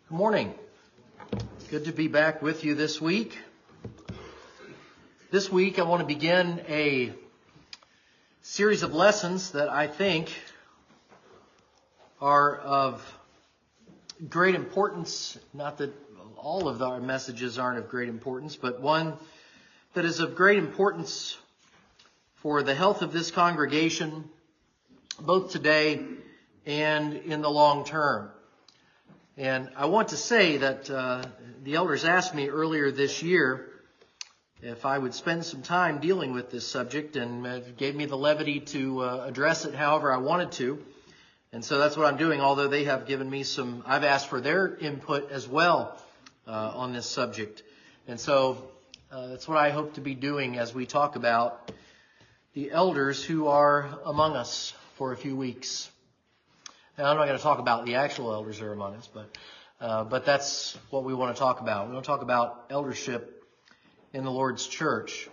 Good morning. Good to be back with you this week. This week I want to begin a series of lessons that I think are of great importance. Not that all of our messages aren't of great importance, but one that is of great importance for the health of this congregation, both today and in the long term. And I want to say that the elders asked me earlier this year if I would spend some time dealing with this subject, and gave me the levity to address it however I wanted to. And so that's what I'm doing, although they have given me I've asked for their input as well on this subject. And so that's what I hope to be doing as we talk about the elders who are among us for a few weeks. Now, I'm not going to talk about the actual elders that are among us, but that's what we want to talk about. We want to talk about eldership in the Lord's church.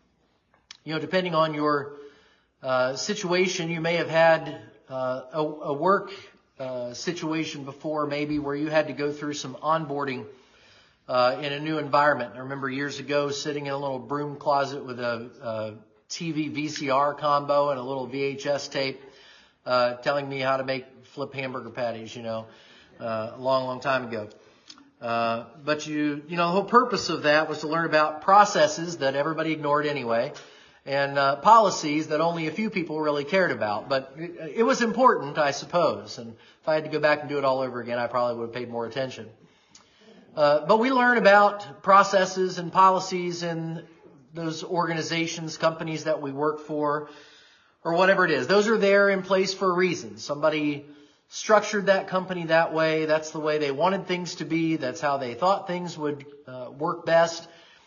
You know, depending on your situation, you may have had a work situation before, maybe, where you had to go through some onboarding in a new environment. I remember years ago sitting in a little broom closet with a TV VCR combo and a little VHS tape telling me how to flip hamburger patties, a long time ago. But the whole purpose of that was to learn about processes that everybody ignored anyway, and policies that only a few people really cared about. But it was important, I suppose. And if I had to go back and do it all over again, I probably would have paid more attention. But we learn about processes and policies in those organizations, companies that we work for, or whatever it is. Those are there in place for a reason. Somebody structured that company that way. That's the way they wanted things to be. That's how they thought things would work best.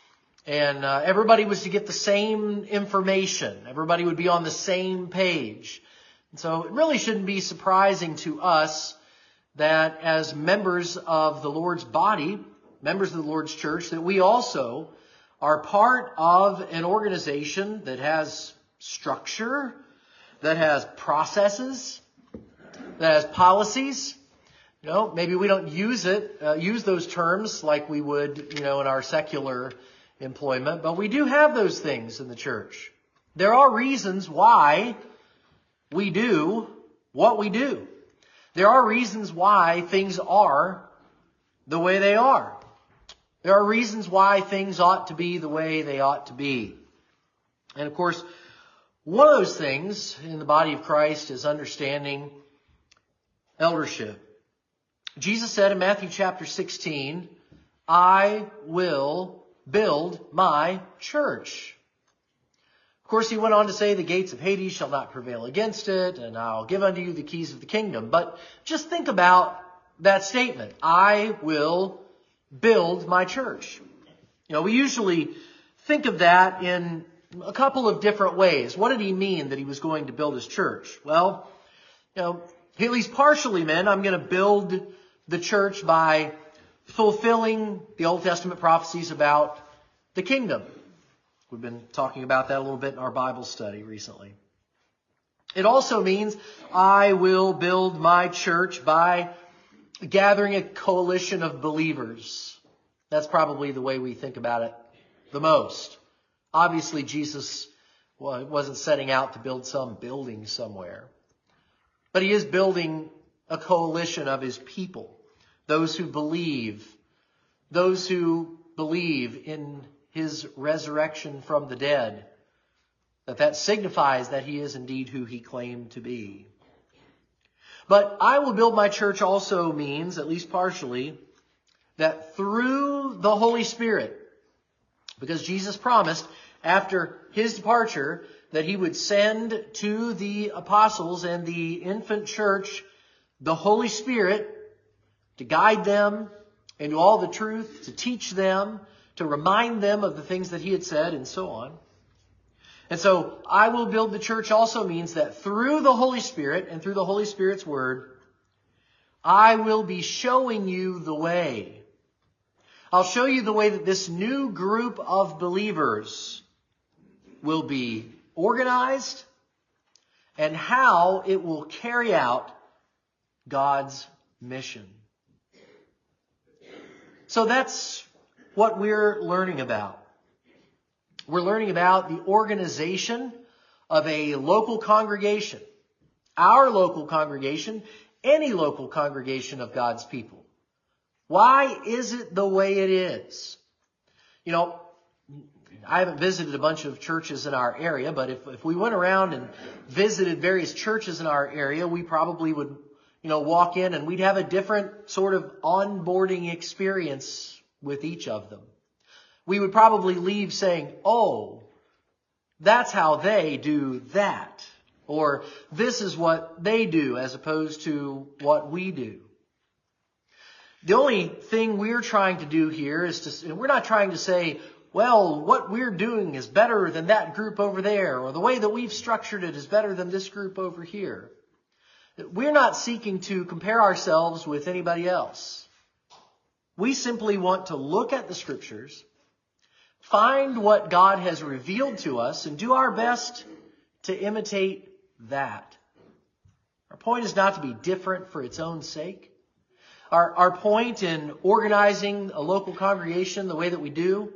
And everybody was to get the same information. Everybody would be on the same page. And so it really shouldn't be surprising to us that as members of the Lord's body, members of the Lord's church, that we also are part of an organization that has structure, that has processes, that has policies. Maybe we don't use those terms like we would, in our secular employment, but we do have those things in the church. There are reasons why we do what we do. There are reasons why things are the way they are. There are reasons why things ought to be the way they ought to be. And of course, one of those things in the body of Christ is understanding eldership. Jesus said in Matthew chapter 16, I will build my church. Of course, he went on to say, the gates of Hades shall not prevail against it, and I'll give unto you the keys of the kingdom. But just think about that statement. I will build my church. We usually think of that in a couple of different ways. What did he mean that he was going to build his church? Well, he at least partially meant I'm going to build the church by fulfilling the Old Testament prophecies about the kingdom. We've been talking about that a little bit in our Bible study recently. It also means I will build my church by gathering a coalition of believers. That's probably the way we think about it the most. Obviously, Jesus wasn't setting out to build some building somewhere. But he is building a coalition of his people. Those who believe in his resurrection from the dead. That signifies that he is indeed who he claimed to be. But I will build my church also means, at least partially, that through the Holy Spirit, because Jesus promised after his departure that he would send to the apostles and the infant church the Holy Spirit to guide them into all the truth, to teach them, to remind them of the things that he had said, and so on. And so, I will build the church also means that through the Holy Spirit and through the Holy Spirit's word, I will be showing you the way. I'll show you the way that this new group of believers will be organized and how it will carry out God's mission. So that's what we're learning about. We're learning about the organization of a local congregation. Our local congregation, any local congregation of God's people. Why is it the way it is? You know, I haven't visited a bunch of churches in our area, but if we went around and visited various churches in our area, we probably would, walk in and we'd have a different sort of onboarding experience with each of them. We would probably leave saying, oh, that's how they do that. Or this is what they do as opposed to what we do. The only thing we're trying to do here is we're not trying to say, well, what we're doing is better than that group over there, or the way that we've structured it is better than this group over here. We're not seeking to compare ourselves with anybody else. We simply want to look at the Scriptures, find what God has revealed to us, and do our best to imitate that. Our point is not to be different for its own sake. Our point in organizing a local congregation the way that we do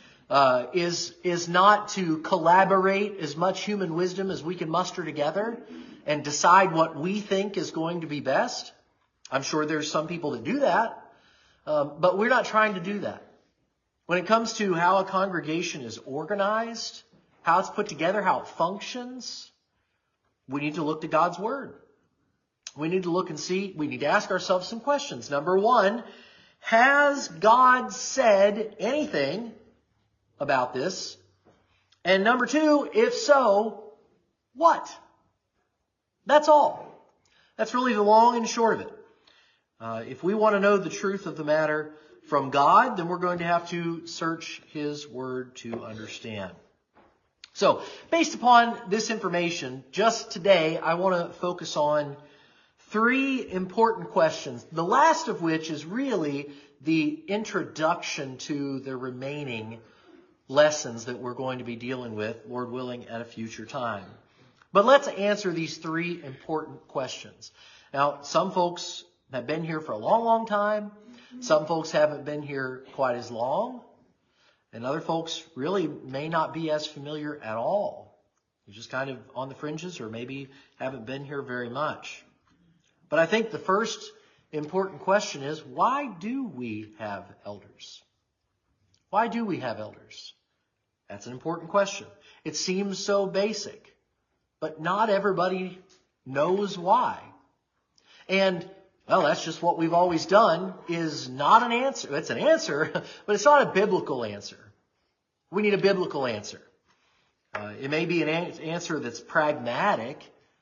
is not to collaborate as much human wisdom as we can muster together and decide what we think is going to be best. I'm sure there's some people that do that, but we're not trying to do that. When it comes to how a congregation is organized, how it's put together, how it functions, we need to look to God's Word. We need to look and see, we need to ask ourselves some questions. Number one, has God said anything about this? And number two, if so, what? That's all. That's really the long and short of it. If we want to know the truth of the matter from God, then we're going to have to search His Word to understand. So, based upon this information, just today, I want to focus on three important questions, the last of which is really the introduction to the remaining lessons that we're going to be dealing with, Lord willing, at a future time. But let's answer these three important questions. Now, some folks have been here for a long, long time. Some folks haven't been here quite as long. And other folks really may not be as familiar at all. You're just kind of on the fringes or maybe haven't been here very much. But I think the first important question is, why do we have elders? Why do we have elders? That's an important question. It seems so basic, but not everybody knows why. And, well, that's just what we've always done is not an answer. It's an answer, but it's not a biblical answer. We need a biblical answer. It may be an answer that's pragmatic.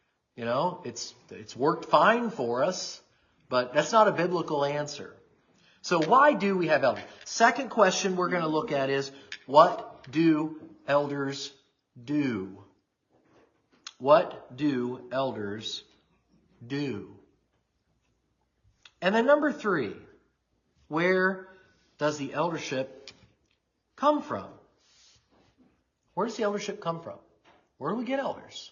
It's worked fine for us, but that's not a biblical answer. So why do we have elders? Second question we're going to look at is, what do elders do? What do elders do? And then number three, where does the eldership come from? Where does the eldership come from? Where do we get elders?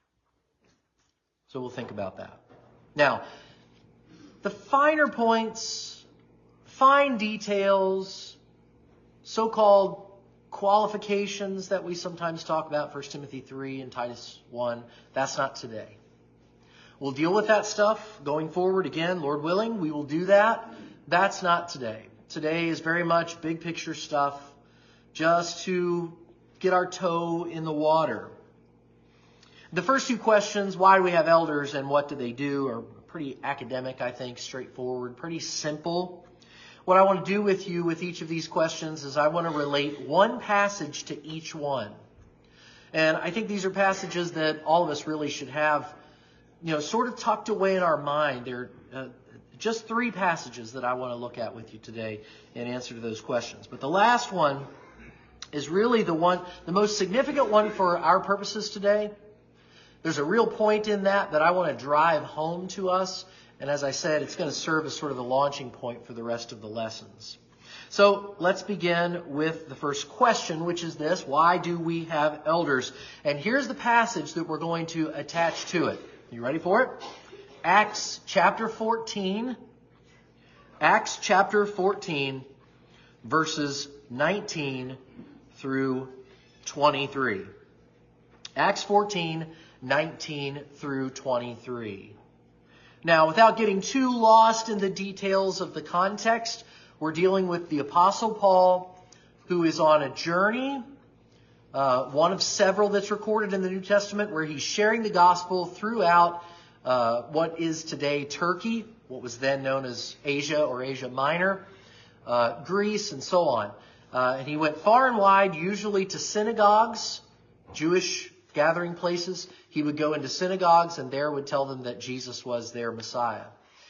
So we'll think about that. Now, the finer points, fine details, so-called qualifications that we sometimes talk about, 1 Timothy 3 and Titus 1, that's not today. We'll deal with that stuff going forward again, Lord willing. We will do that. That's not today. Today is very much big picture stuff, just to get our toe in the water. The first two questions, why do we have elders and what do they do, are pretty academic, I think, straightforward, pretty simple. What I want to do with you with each of these questions is I want to relate one passage to each one. And I think these are passages that all of us really should have, sort of tucked away in our mind. They're just three passages that I want to look at with you today in answer to those questions. But the last one is really the most significant one for our purposes today. There's a real point in that I want to drive home to us. And as I said, it's going to serve as sort of the launching point for the rest of the lessons. So let's begin with the first question, which is this: why do we have elders? And here's the passage that we're going to attach to it. You ready for it? Acts chapter 14. Acts chapter 14 verses 19 through 23. Acts 14, 19 through 23. Now, without getting too lost in the details of the context, we're dealing with the Apostle Paul, who is on a journey, one of several that's recorded in the New Testament, where he's sharing the gospel throughout what is today Turkey, what was then known as Asia or Asia Minor, Greece, and so on. And he went far and wide, usually to synagogues, Jewish gathering places. He would go into synagogues and there would tell them that Jesus was their Messiah.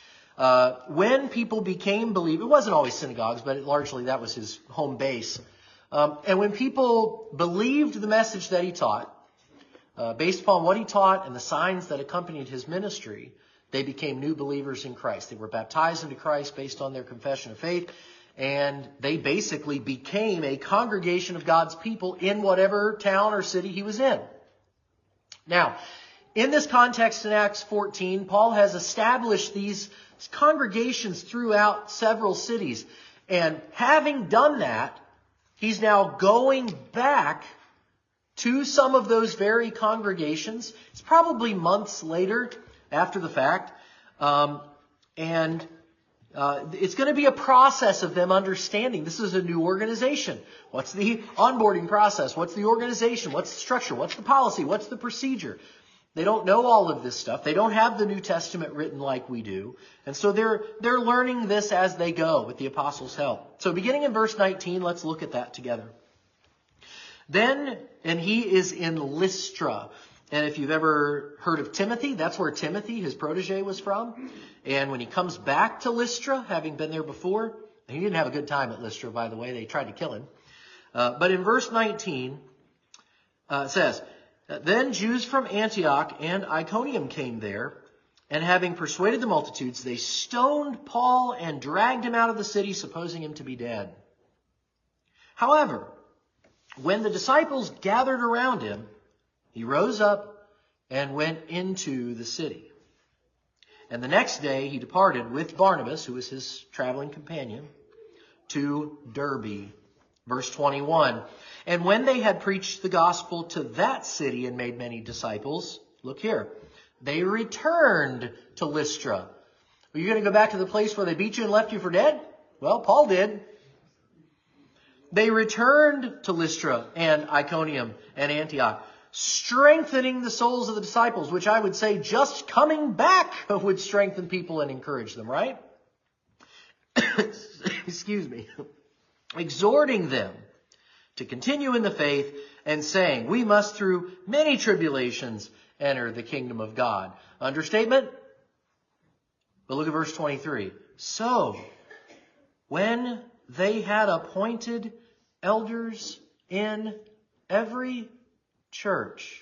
When people became believers, it wasn't always synagogues, but largely that was his home base. And when people believed the message that he taught, based upon what he taught and the signs that accompanied his ministry, they became new believers in Christ. They were baptized into Christ based on their confession of faith, and they basically became a congregation of God's people in whatever town or city he was in. Now, in this context in Acts 14, Paul has established these congregations throughout several cities. And having done that, he's now going back to some of those very congregations. It's probably months later after the fact. And it's going to be a process of them understanding this is a new organization. What's the onboarding process? What's the organization? What's the structure? What's the policy? What's the procedure? They don't know all of this stuff. They don't have the New Testament written like we do. And so they're learning this as they go with the apostles' help. So beginning in verse 19, let's look at that together. Then, and he is in Lystra. And if you've ever heard of Timothy, that's where Timothy, his protege, was from. And when he comes back to Lystra, having been there before, he didn't have a good time at Lystra, by the way. They tried to kill him. But in verse 19, it says, Then Jews from Antioch and Iconium came there, and having persuaded the multitudes, they stoned Paul and dragged him out of the city, supposing him to be dead. However, when the disciples gathered around him, he rose up and went into the city. And the next day he departed with Barnabas, who was his traveling companion, to Derbe. Verse 21. And when they had preached the gospel to that city and made many disciples, look here, they returned to Lystra. Are you going to go back to the place where they beat you and left you for dead? Well, Paul did. They returned to Lystra and Iconium and Antioch, strengthening the souls of the disciples, which I would say just coming back would strengthen people and encourage them, right? Excuse me. Exhorting them to continue in the faith and saying, we must through many tribulations enter the kingdom of God. Understatement? But look at verse 23. So, when they had appointed elders in every church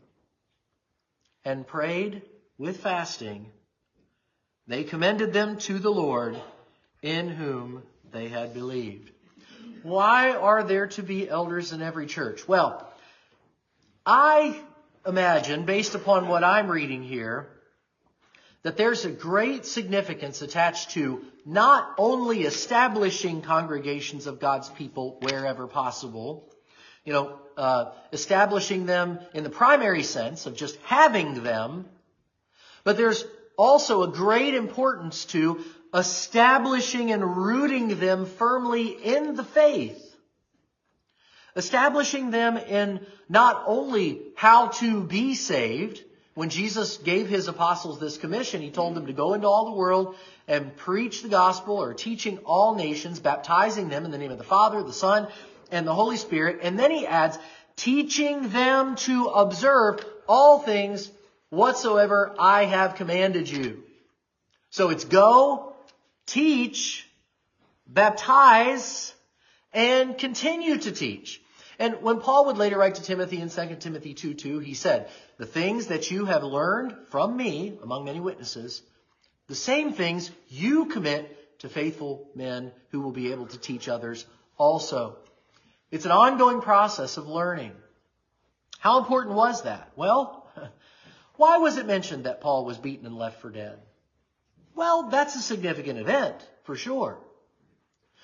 and prayed with fasting, they commended them to the Lord in whom they had believed. Why are there to be elders in every church? Well, I imagine, based upon what I'm reading here, that there's a great significance attached to not only establishing congregations of God's people wherever possible, establishing them in the primary sense of just having them, but there's also a great importance to establishing and rooting them firmly in the faith. Establishing them in not only how to be saved. When Jesus gave his apostles this commission, he told them to go into all the world and preach the gospel, or teaching all nations, baptizing them in the name of the Father, the Son, and the Holy Spirit. And then he adds, teaching them to observe all things whatsoever I have commanded you. So it's go, teach, baptize, and continue to teach. And when Paul would later write to Timothy in 2 Timothy 2:2, he said, the things that you have learned from me, among many witnesses, the same things you commit to faithful men who will be able to teach others also. It's an ongoing process of learning. How important was that? Well, why was it mentioned that Paul was beaten and left for dead? Well, that's a significant event, for sure.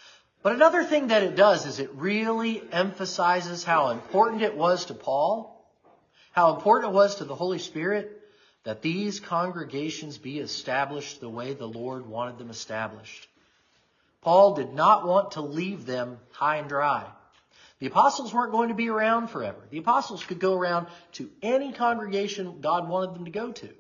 But another thing that it does is it really emphasizes how important it was to Paul, how important it was to the Holy Spirit, that these congregations be established the way the Lord wanted them established. Paul did not want to leave them high and dry. The apostles weren't going to be around forever. The apostles could go around to any congregation God wanted them to go to.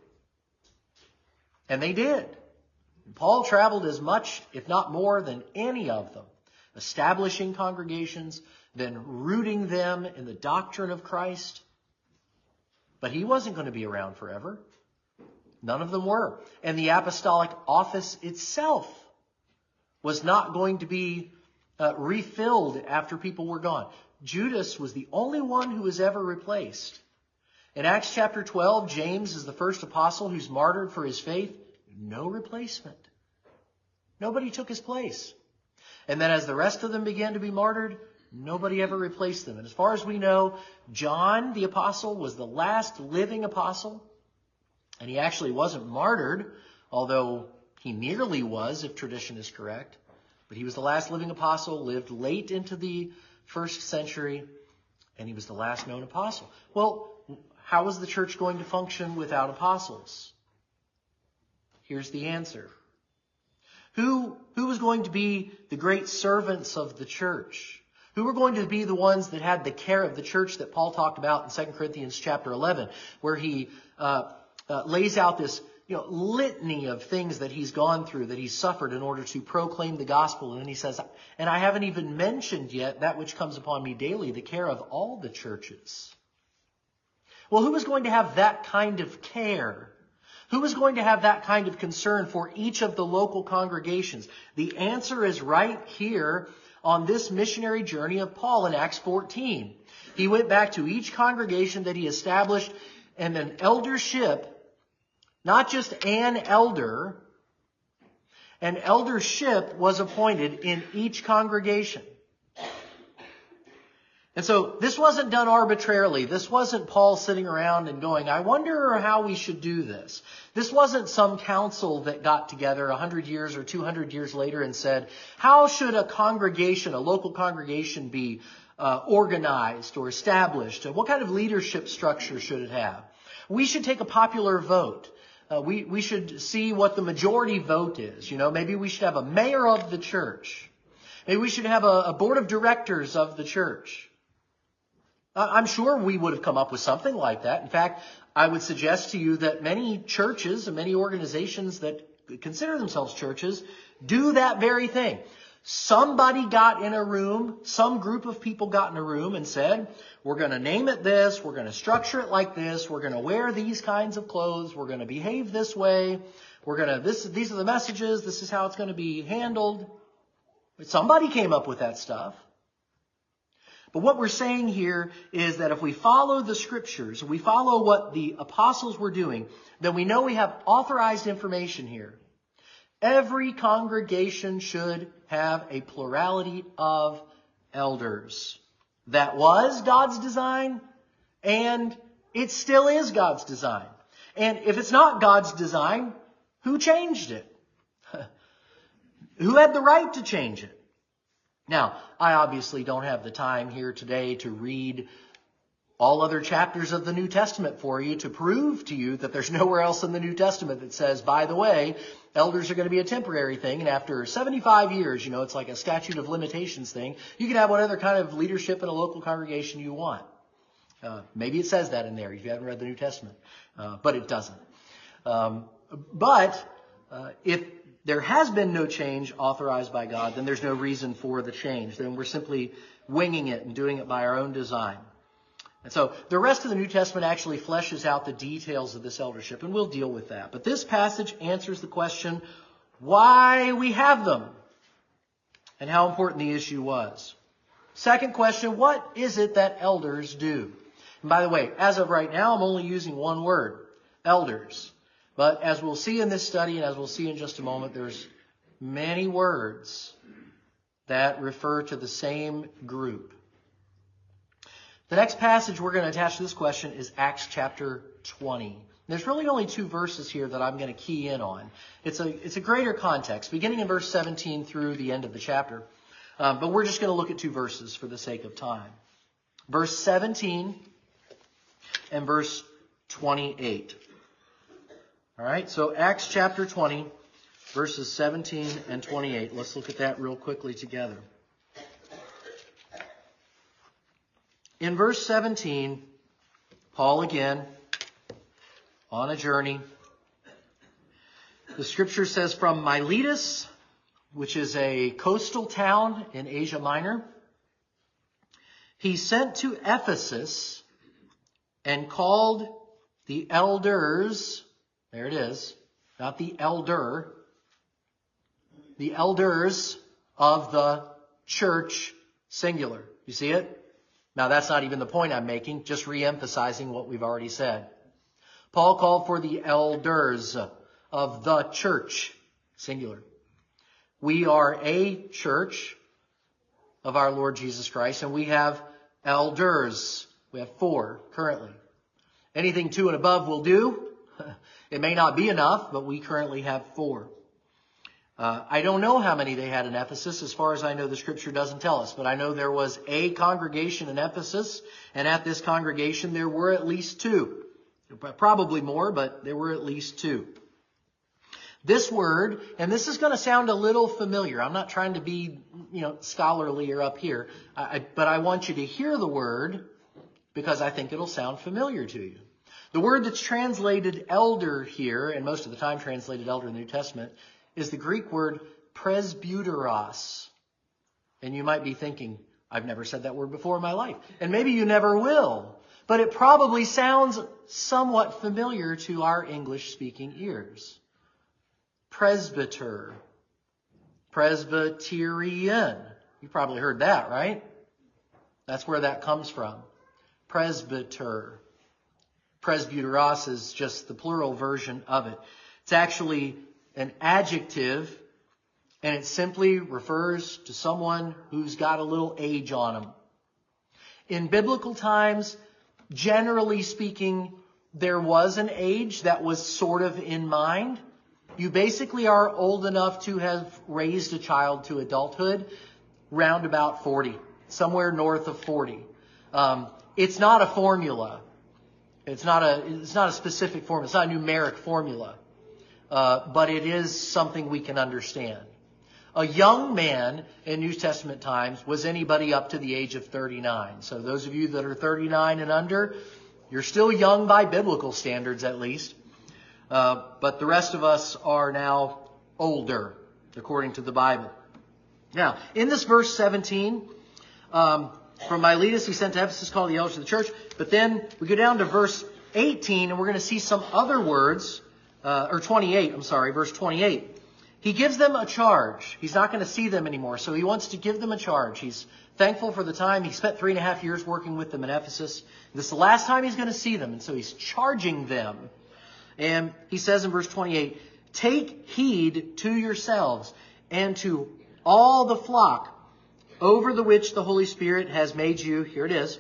And they did. Paul traveled as much, if not more, than any of them, establishing congregations, then rooting them in the doctrine of Christ. But he wasn't going to be around forever. None of them were. And the apostolic office itself was not going to be refilled after people were gone. Judas was the only one who was ever replaced. In Acts chapter 12, James is the first apostle who's martyred for his faith. No replacement. Nobody took his place. And then as the rest of them began to be martyred, nobody ever replaced them. And as far as we know, John the apostle was the last living apostle. And he actually wasn't martyred, although he nearly was, if tradition is correct. But he was the last living apostle, lived late into the first century, and he was the last known apostle. Well, how was the church going to function without apostles? Here's the answer. Who was going to be the great servants of the church? Who were going to be the ones that had the care of the church that Paul talked about in 2 Corinthians chapter 11, where he lays out this litany of things that he's gone through, that he's suffered in order to proclaim the gospel. And then he says, and I haven't even mentioned yet that which comes upon me daily, the care of all the churches. Well, who was going to have that kind of care? Who was going to have that kind of concern for each of the local congregations? The answer is right here on this missionary journey of Paul in Acts 14. He went back to each congregation that he established, and an eldership, not just an eldership was appointed in each congregation. And so this wasn't done arbitrarily. This wasn't Paul sitting around and going, I wonder how we should do this. This wasn't some council that got together 100 years or 200 years later and said, how should a congregation, a local congregation be organized or established? What kind of leadership structure should it have? We should take a popular vote. We should see what the majority vote is. Maybe we should have a mayor of the church. Maybe we should have a board of directors of the church. I'm sure we would have come up with something like that. In fact, I would suggest to you that many churches and many organizations that consider themselves churches do that very thing. Somebody got in a room, some group of people got in a room and said, we're going to name it this, we're going to structure it like this, we're going to wear these kinds of clothes, we're going to behave this way, these are the messages, this is how it's going to be handled. But somebody came up with that stuff. But what we're saying here is that if we follow the scriptures, we follow what the apostles were doing, then we know we have authorized information here. Every congregation should have a plurality of elders. That was God's design, and it still is God's design. And if it's not God's design, who changed it? Who had the right to change it? Now, I obviously don't have the time here today to read all other chapters of the New Testament for you to prove to you that there's nowhere else in the New Testament that says, by the way, elders are going to be a temporary thing, and after 75 years, it's like a statute of limitations thing, you can have whatever kind of leadership in a local congregation you want. Maybe it says that in there if you haven't read the New Testament, but it doesn't. But if there has been no change authorized by God, then there's no reason for the change. Then we're simply winging it and doing it by our own design. And so the rest of the New Testament actually fleshes out the details of this eldership, and we'll deal with that. But this passage answers the question, why we have them, and how important the issue was. Second question, what is it that elders do? And by the way, as of right now, I'm only using one word, elders. But as we'll see in this study, and as we'll see in just a moment, there's many words that refer to the same group. The next passage we're going to attach to this question is Acts chapter 20. There's really only two verses here that I'm going to key in on. It's a greater context, beginning in verse 17 through the end of the chapter. But we're just going to look at 2 verses for the sake of time. Verse 17 and verse 28. All right, so Acts chapter 20, verses 17 and 28. Let's look at that real quickly together. In verse 17, Paul again, on a journey. The scripture says, from Miletus, which is a coastal town in Asia Minor, he sent to Ephesus and called the elders, there it is, not the elder, the elders of the church, singular. You see it? Now that's not even the point I'm making, just re-emphasizing what we've already said. Paul called for the elders of the church, singular. We are a church of our Lord Jesus Christ, and we have elders. We have 4 currently. Anything 2 and above will do. It may not be enough, but we currently have 4. I don't know how many they had in Ephesus. As far as I know, the scripture doesn't tell us. But I know there was a congregation in Ephesus, and at this congregation there were at least 2. Probably more, but there were at least 2. This word, and this is going to sound a little familiar. I'm not trying to be, scholarly or up here, but I want you to hear the word because I think it'll sound familiar to you. The word that's translated elder here, and most of the time translated elder in the New Testament, is the Greek word presbyteros. And you might be thinking, I've never said that word before in my life. And maybe you never will. But it probably sounds somewhat familiar to our English-speaking ears. Presbyter. Presbyterian. You probably heard that, right? That's where that comes from. Presbyter. Presbyteros is just the plural version of it. It's actually an adjective, and it simply refers to someone who's got a little age on them. In biblical times, generally speaking, there was an age that was sort of in mind. You basically are old enough to have raised a child to adulthood round about 40, somewhere north of 40. It's not a formula. It's not a specific formula. It's not a numeric formula. But it is something we can understand. A young man in New Testament times was anybody up to the age of 39. So those of you that are 39 and under, you're still young by biblical standards at least. But the rest of us are now older, according to the Bible. Now, in this verse 17, from Miletus he sent to Ephesus, called the elders of the church. But then we go down to verse 18, and we're going to see some other words, or 28, verse 28. He gives them a charge. He's not going to see them anymore, so he wants to give them a charge. He's thankful for the time. He spent 3.5 years working with them in Ephesus. This is the last time he's going to see them, and so he's charging them. And he says in verse 28, take heed to yourselves and to all the flock over the which the Holy Spirit has made you, here it is,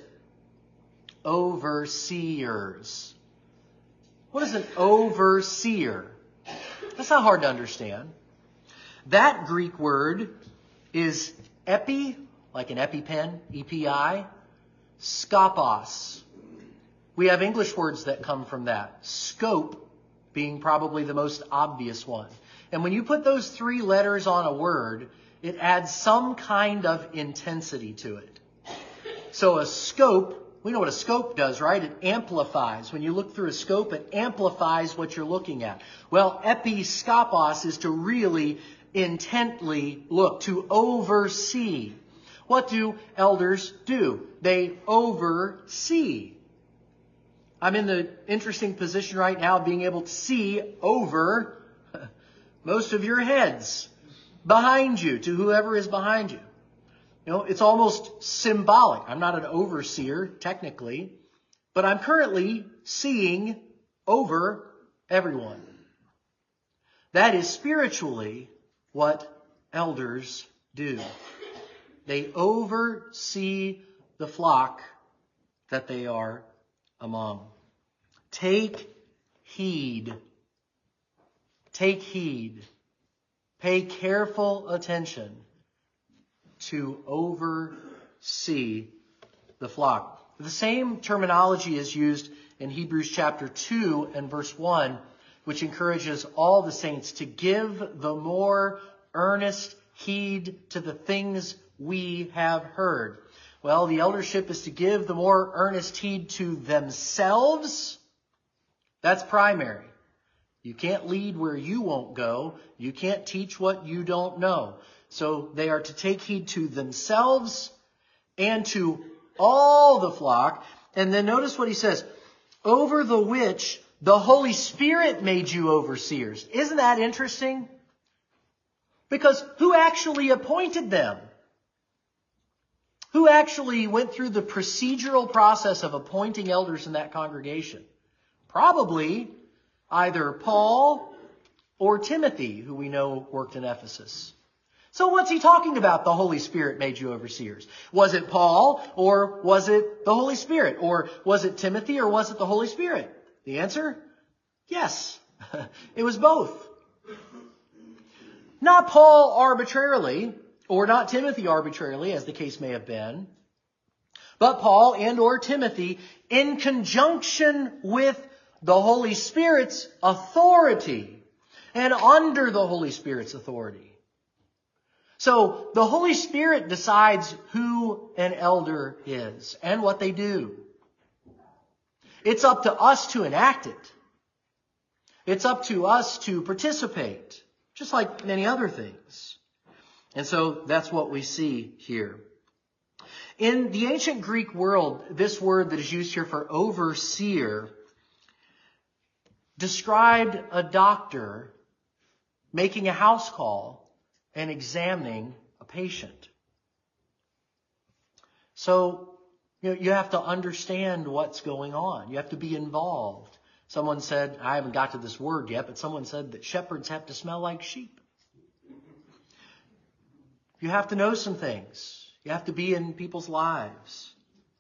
overseers. What is an overseer? That's not hard to understand. That Greek word is epi, like an EpiPen, E-P-I, skopos. We have English words that come from that. Scope being probably the most obvious one. And when you put those 3 letters on a word, it adds some kind of intensity to it. So a scope, we know what a scope does, right? It amplifies. When you look through a scope, it amplifies what you're looking at. Well, episkopos is to really intently look, to oversee. What do elders do? They oversee. I'm in the interesting position right now of being able to see over most of your heads behind you, to whoever is behind you. It's almost symbolic. I'm not an overseer, technically, but I'm currently seeing over everyone. That is spiritually what elders do. They oversee the flock that they are among. Take heed. Take heed. Pay careful attention to oversee the flock. The same terminology is used in Hebrews chapter 2 and verse 1, which encourages all the saints to give the more earnest heed to the things we have heard. Well, the eldership is to give the more earnest heed to themselves. That's primary. You can't lead where you won't go. You can't teach what you don't know. So they are to take heed to themselves and to all the flock. And then notice what he says, over the which the Holy Spirit made you overseers. Isn't that interesting? Because who actually appointed them? Who actually went through the procedural process of appointing elders in that congregation? Probably either Paul or Timothy, who we know worked in Ephesus. So what's he talking about? The Holy Spirit made you overseers. Was it Paul or was it the Holy Spirit? Or was it Timothy or was it the Holy Spirit? The answer? Yes. It was both. Not Paul arbitrarily, or not Timothy arbitrarily, as the case may have been, but Paul and or Timothy in conjunction with the Holy Spirit's authority and under the Holy Spirit's authority. So the Holy Spirit decides who an elder is and what they do. It's up to us to enact it. It's up to us to participate, just like many other things. And so that's what we see here. In the ancient Greek world, this word that is used here for overseer described a doctor making a house call and examining a patient. So, you have to understand what's going on. You have to be involved. Someone said, I haven't got to this word yet, but someone said that shepherds have to smell like sheep. You have to know some things. You have to be in people's lives.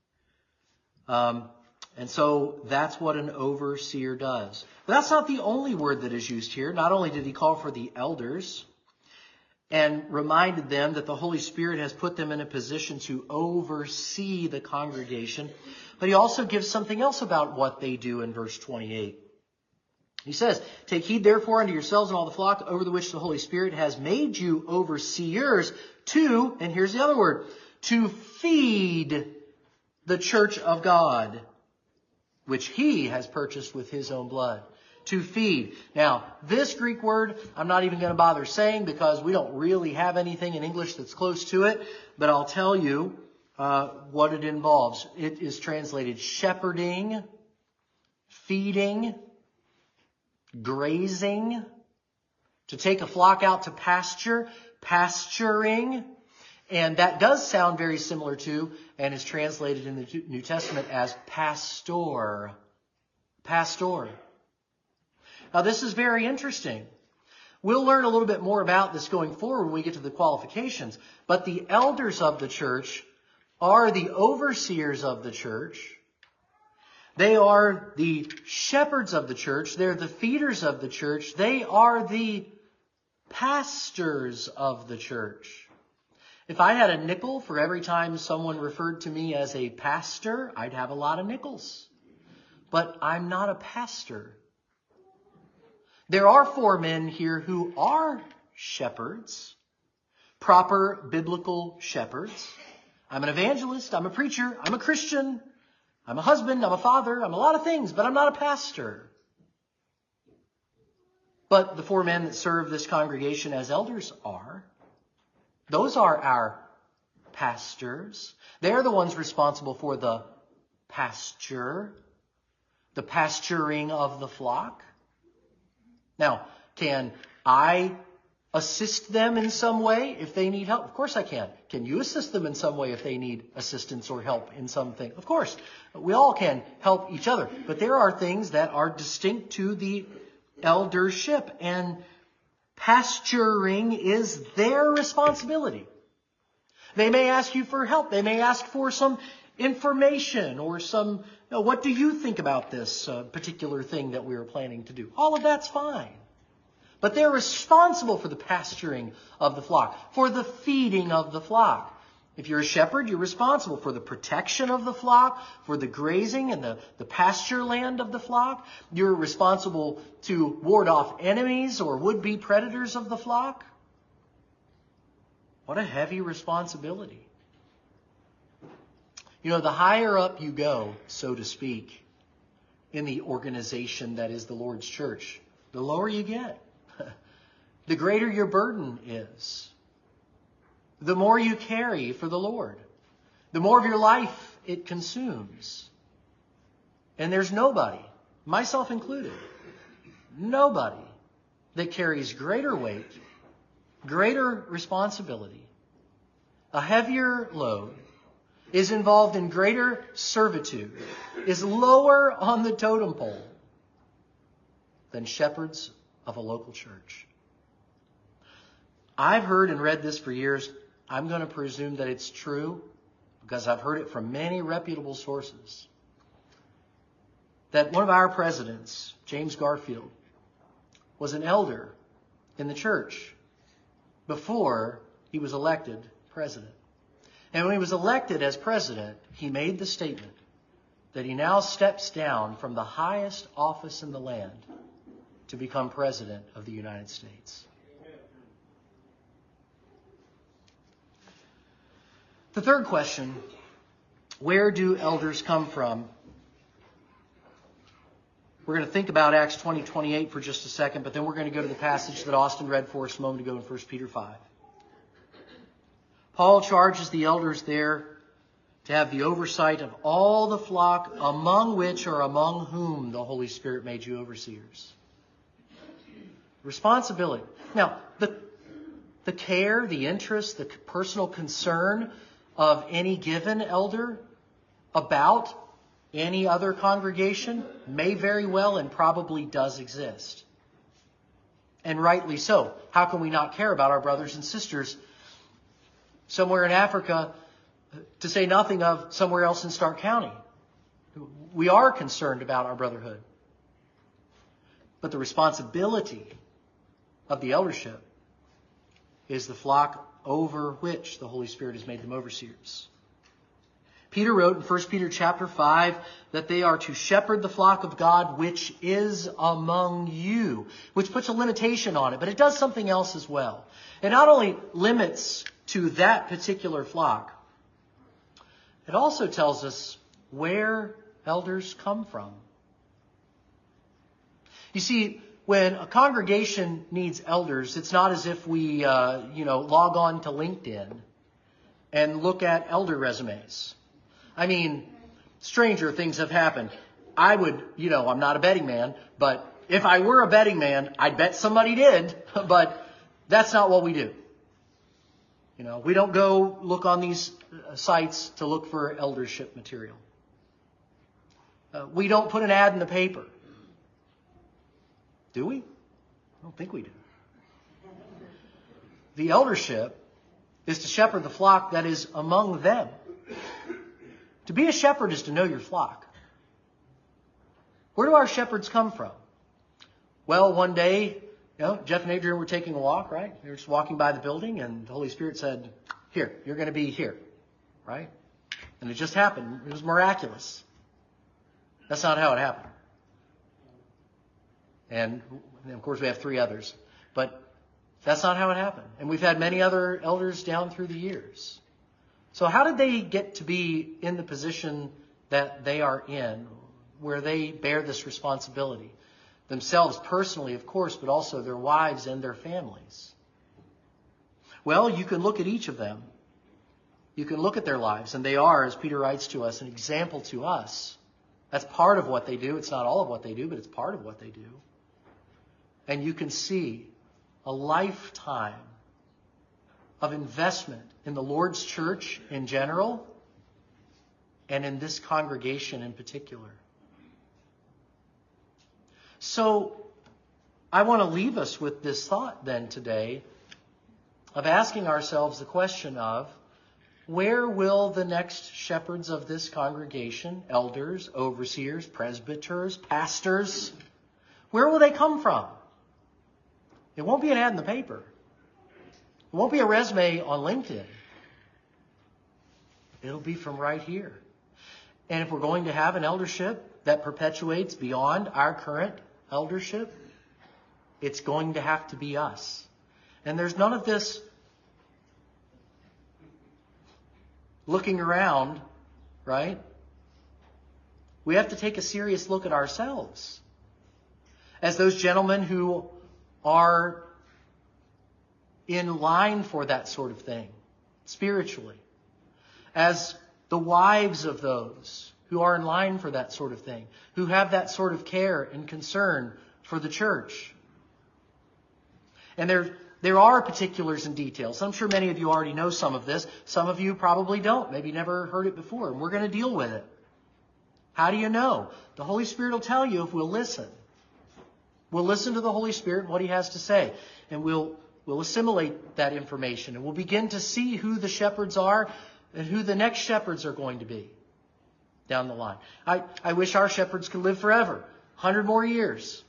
And so that's what an overseer does. But that's not the only word that is used here. Not only did he call for the elders and reminded them that the Holy Spirit has put them in a position to oversee the congregation, but he also gives something else about what they do in verse 28. He says, take heed therefore unto yourselves and all the flock over the which the Holy Spirit has made you overseers to, and here's the other word, to feed the church of God, which he has purchased with his own blood. To feed. Now, this Greek word, I'm not even going to bother saying because we don't really have anything in English that's close to it, but I'll tell you what it involves. It is translated shepherding, feeding, grazing, to take a flock out to pasture, pasturing, and that does sound very similar to, and is translated in the New Testament as pastor. Pastor. Now, this is very interesting. We'll learn a little bit more about this going forward when we get to the qualifications. But the elders of the church are the overseers of the church. They are the shepherds of the church. They're the feeders of the church. They are the pastors of the church. If I had a nickel for every time someone referred to me as a pastor, I'd have a lot of nickels. But I'm not a pastor. There are 4 men here who are shepherds, proper biblical shepherds. I'm an evangelist, I'm a preacher, I'm a Christian, I'm a husband, I'm a father, I'm a lot of things, but I'm not a pastor. But the 4 men that serve this congregation as elders are. Those are our pastors. They're the ones responsible for the pasture, the pasturing of the flock. Now, can I assist them in some way if they need help? Of course I can. Can you assist them in some way if they need assistance or help in something? Of course. We all can help each other. But there are things that are distinct to the eldership, and pasturing is their responsibility. They may ask you for help. They may ask for some information or some, what do you think about this particular thing that we were planning to do? All of that's fine. But they're responsible for the pasturing of the flock, for the feeding of the flock. If you're a shepherd, you're responsible for the protection of the flock, for the grazing and the pasture land of the flock. You're responsible to ward off enemies or would-be predators of the flock. What a heavy responsibility. You know, the higher up you go, so to speak, in the organization that is the Lord's church, the lower you get. The greater your burden is. The more you carry for the Lord, the more of your life it consumes. And there's nobody, myself included, nobody that carries greater weight, greater responsibility, a heavier load, is involved in greater servitude, is lower on the totem pole than shepherds of a local church. I've heard and read this for years. I'm going to presume that it's true because I've heard it from many reputable sources. That one of our presidents, James Garfield, was an elder in the church before he was elected president. And when he was elected as president, he made the statement that he now steps down from the highest office in the land to become president of the United States. The third question, where do elders come from? We're going to think about Acts 20:28 for just a second, but then we're going to go to the passage that Austin read for us a moment ago in 1 Peter 5. Paul charges the elders there to have the oversight of all the flock, among which or among whom the Holy Spirit made you overseers. Responsibility. Now, the care, the interest, the personal concern of any given elder about any other congregation may very well and probably does exist. And rightly so. How can we not care about our brothers and sisters somewhere in Africa, to say nothing of somewhere else in Stark County? We are concerned about our brotherhood. But the responsibility of the eldership is the flock over which the Holy Spirit has made them overseers. Peter wrote in 1 Peter chapter 5 that they are to shepherd the flock of God which is among you, which puts a limitation on it, but it does something else as well. It not only limits to that particular flock, it also tells us where elders come from. You see, when a congregation needs elders, it's not as if we, log on to LinkedIn and look at elder resumes. I mean, stranger things have happened. I would, I'm not a betting man, but if I were a betting man, I'd bet somebody did, but that's not what we do. We don't go look on these sites to look for eldership material. We don't put an ad in the paper. Do we? I don't think we do. The eldership is to shepherd the flock that is among them. To be a shepherd is to know your flock. Where do our shepherds come from? Well, one day, Jeff and Adrian were taking a walk, right? They were just walking by the building, and the Holy Spirit said, "Here, you're going to be here," right? And it just happened. It was miraculous. That's not how it happened. And of course, we have 3 others. But that's not how it happened. And we've had many other elders down through the years. So how did they get to be in the position that they are in, where they bear this responsibility? Themselves personally, of course, but also their wives and their families. Well, you can look at each of them. You can look at their lives, and they are, as Peter writes to us, an example to us. That's part of what they do. It's not all of what they do, but it's part of what they do. And you can see a lifetime of investment in the Lord's church in general and in this congregation in particular. So I want to leave us with this thought then today of asking ourselves the question of, where will the next shepherds of this congregation, elders, overseers, presbyters, pastors, where will they come from? It won't be an ad in the paper. It won't be a resume on LinkedIn. It'll be from right here. And if we're going to have an eldership that perpetuates beyond our current eldership, it's going to have to be us. And there's none of this looking around, right? We have to take a serious look at ourselves as those gentlemen who are in line for that sort of thing, spiritually, as the wives of those who are in line for that sort of thing, who have that sort of care and concern for the church. And there are particulars and details. I'm sure many of you already know some of this. Some of you probably don't, maybe never heard it before, and we're going to deal with it. How do you know? The Holy Spirit will tell you if we'll listen. We'll listen to the Holy Spirit and what He has to say, and we'll assimilate that information, and we'll begin to see who the shepherds are and who the next shepherds are going to be down the line. I wish our shepherds could live forever, 100 more years.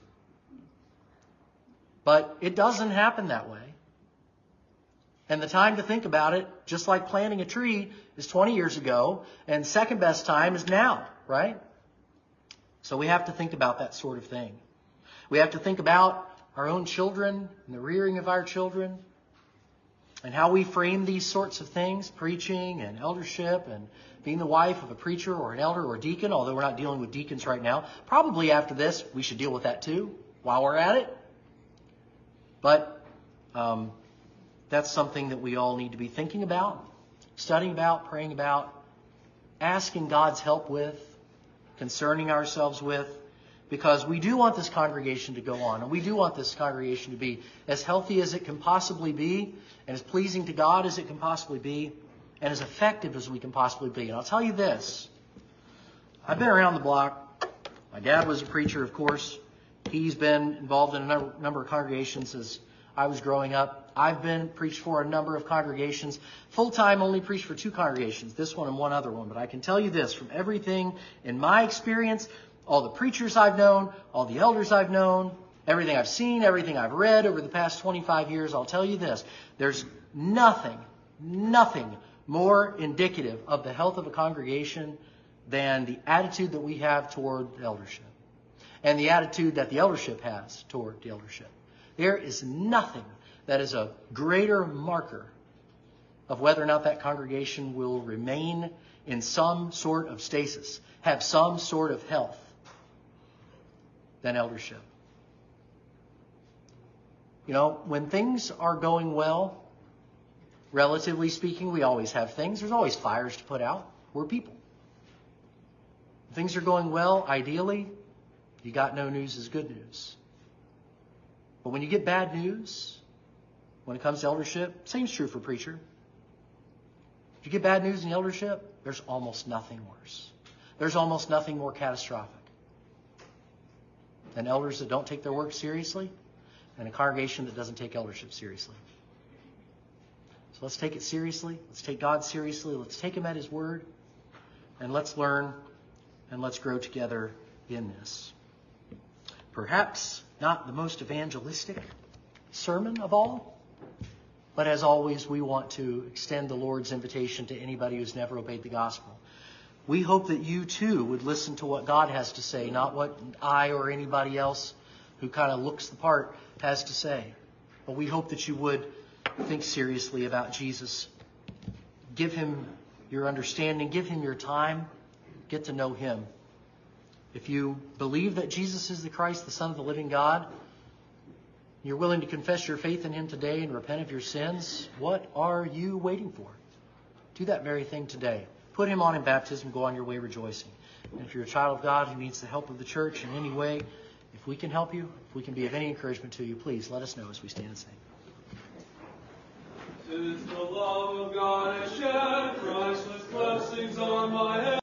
But it doesn't happen that way. And the time to think about it, just like planting a tree, is 20 years ago, and second best time is now, right? So we have to think about that sort of thing. We have to think about our own children and the rearing of our children and how we frame these sorts of things, preaching and eldership and being the wife of a preacher or an elder or deacon, although we're not dealing with deacons right now. Probably after this, we should deal with that too while we're at it. But that's something that we all need to be thinking about, studying about, praying about, asking God's help with, concerning ourselves with, because we do want this congregation to go on, and we do want this congregation to be as healthy as it can possibly be, and as pleasing to God as it can possibly be, and as effective as we can possibly be. And I'll tell you this, I've been around the block. My dad was a preacher, of course. He's been involved in a number of congregations as I was growing up. I've been preached for a number of congregations. Full-time only preached for 2 congregations, this one and one other one. But I can tell you this, from everything in my experience, all the preachers I've known, all the elders I've known, everything I've seen, everything I've read over the past 25 years, I'll tell you this, there's nothing more indicative of the health of a congregation than the attitude that we have toward the eldership and the attitude that the eldership has toward the eldership. There is nothing that is a greater marker of whether or not that congregation will remain in some sort of stasis, have some sort of health, than eldership. You know, when things are going well, relatively speaking, we always have things. There's always fires to put out. We're people. When things are going well, ideally, you got no news is good news. But when you get bad news, when it comes to eldership, same's true for preacher. If you get bad news in the eldership, there's almost nothing worse. There's almost nothing more catastrophic than elders that don't take their work seriously and a congregation that doesn't take eldership seriously. So let's take it seriously. Let's take God seriously. Let's take Him at His word. And let's learn and let's grow together in this. Perhaps not the most evangelistic sermon of all, but as always, we want to extend the Lord's invitation to anybody who's never obeyed the gospel. We hope that you too would listen to what God has to say, not what I or anybody else who kind of looks the part has to say. But we hope that you would think seriously about Jesus. Give Him your understanding. Give Him your time. Get to know Him. If you believe that Jesus is the Christ, the Son of the living God, you're willing to confess your faith in Him today and repent of your sins, what are you waiting for? Do that very thing today. Put Him on in baptism. Go on your way rejoicing. And if you're a child of God who needs the help of the church in any way, if we can help you, if we can be of any encouragement to you, please let us know as we stand and sing. Since the love of God has shed priceless blessings on my head.